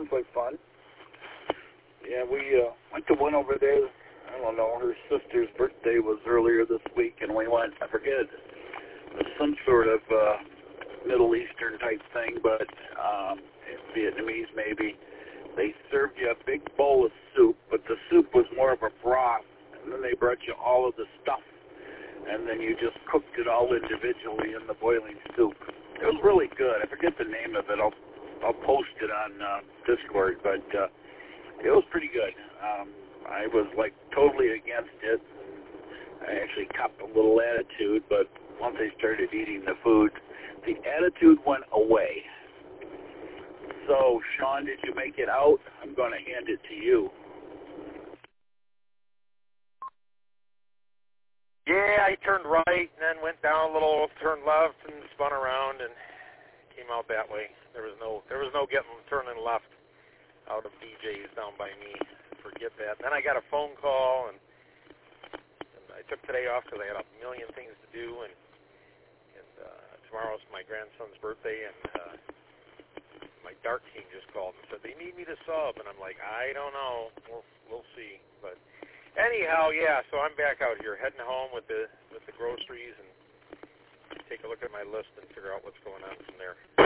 sounds like fun. Yeah, we went to one over there. I don't know, her sister's birthday was earlier this week, and we went, I forget, some sort of Middle Eastern type thing, but Vietnamese maybe. They served you a big bowl of soup, but the soup was more of a broth, and then they brought you all of the stuff, and then you just cooked it all individually in the boiling soup. It was really good. I forget the name of it. I'll post it on Discord, but it was pretty good. I was like totally against it. I actually copped a little attitude, but once I started eating the food, the attitude went away. So, Sean, did you make it out? I'm going to hand it to you. Yeah, I turned right and then went down a little, turned left and spun around and came out that way. There was no turning left out of DJ's down by me. Forget that. Then I got a phone call and I took today off because I had a million things to do and tomorrow's my grandson's birthday and my dart team just called and said they need me to sub and I'm like, I don't know. We'll see. But anyhow, yeah, so I'm back out here heading home with the groceries and take a look at my list and figure out what's going on from there.